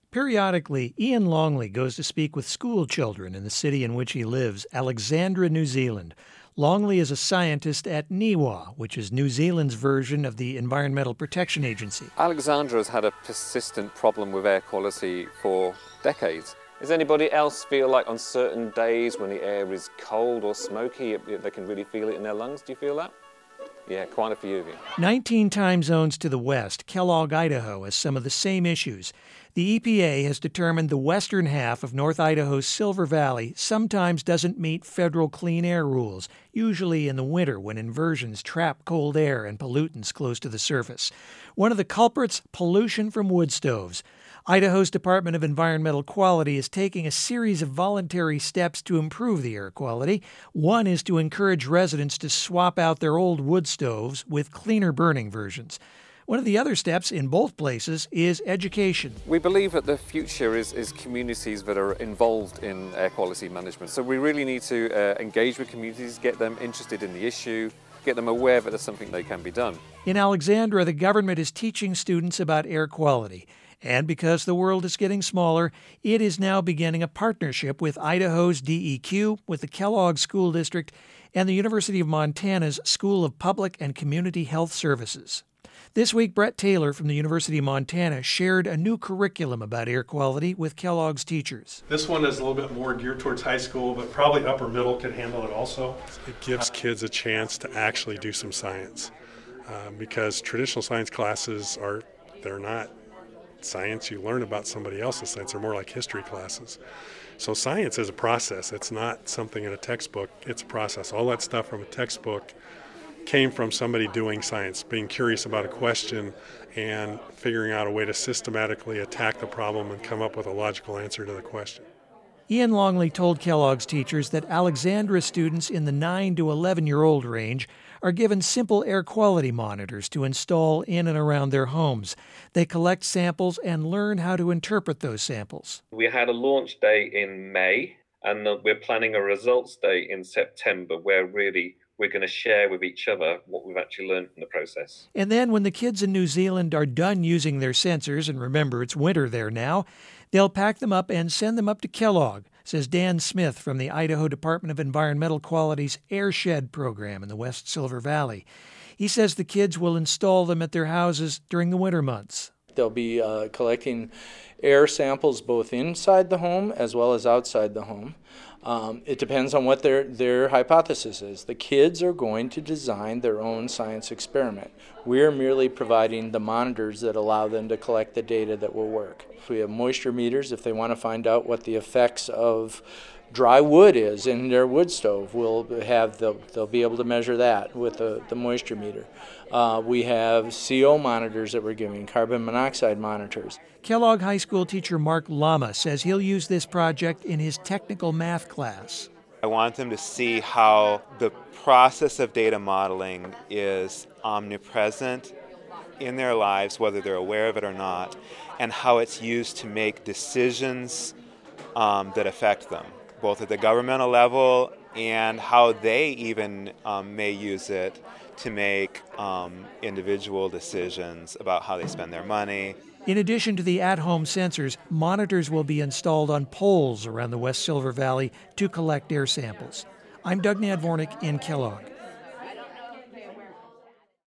Periodically, Ian Longley goes to speak with school children in the city in which he lives, Alexandra, New Zealand. Longley is a scientist at NIWA, which is New Zealand's version of the Environmental Protection Agency. Alexandra has had a persistent problem with air quality for decades. Does anybody else feel like on certain days when the air is cold or smoky, they can really feel it in their lungs? Do you feel that? Yeah, quite a few of you. 19 time zones to the west, Kellogg, Idaho, has some of the same issues. The EPA has determined the western half of North Idaho's Silver Valley sometimes doesn't meet federal clean air rules, usually in the winter when inversions trap cold air and pollutants close to the surface. One of the culprits, pollution from wood stoves. Idaho's Department of Environmental Quality is taking a series of voluntary steps to improve the air quality. One is to encourage residents to swap out their old wood stoves with cleaner burning versions. One of the other steps in both places is education. We believe that the future is communities that are involved in air quality management. So we really need to engage with communities, get them interested in the issue, get them aware that there's something that can be done. In Alexandra, the government is teaching students about air quality. And because the world is getting smaller, it is now beginning a partnership with Idaho's DEQ, with the Kellogg School District, and the University of Montana's School of Public and Community Health Services. This week, Brett Taylor from the University of Montana shared a new curriculum about air quality with Kellogg's teachers. This one is a little bit more geared towards high school, but probably upper middle could handle it also. It gives kids a chance to actually do some science because traditional science classes they're not science you learn about somebody else's science. They're more like history classes. So science is a process. It's not something in a textbook. It's a process. All that stuff from a textbook came from somebody doing science, being curious about a question and figuring out a way to systematically attack the problem and come up with a logical answer to the question. Ian Longley told Kellogg's teachers that Alexandra students in the 9 to 11-year-old range are given simple air quality monitors to install in and around their homes. They collect samples and learn how to interpret those samples. We had a launch day in May, and we're planning a results day in September where really we're going to share with each other what we've actually learned in the process. And then when the kids in New Zealand are done using their sensors, and remember it's winter there now, they'll pack them up and send them up to Kellogg, says Dan Smith from the Idaho Department of Environmental Quality's Airshed program in the West Silver Valley. He says the kids will install them at their houses during the winter months. They'll be collecting air samples both inside the home as well as outside the home. It depends on what their hypothesis is. The kids are going to design their own science experiment. We're merely providing the monitors that allow them to collect the data that will work. We have moisture meters if they want to find out what the effects of dry wood is in their wood stove. They'll be able to measure that with the moisture meter. We have CO monitors that we're giving, carbon monoxide monitors. Kellogg High School teacher Mark Lama says he'll use this project in his technical math class. I want them to see how the process of data modeling is omnipresent in their lives, whether they're aware of it or not, and how it's used to make decisions that affect them, both at the governmental level and how they even may use it to make individual decisions about how they spend their money. In addition to the at-home sensors, monitors will be installed on poles around the West Silver Valley to collect air samples. I'm Doug Nadvornik in Kellogg.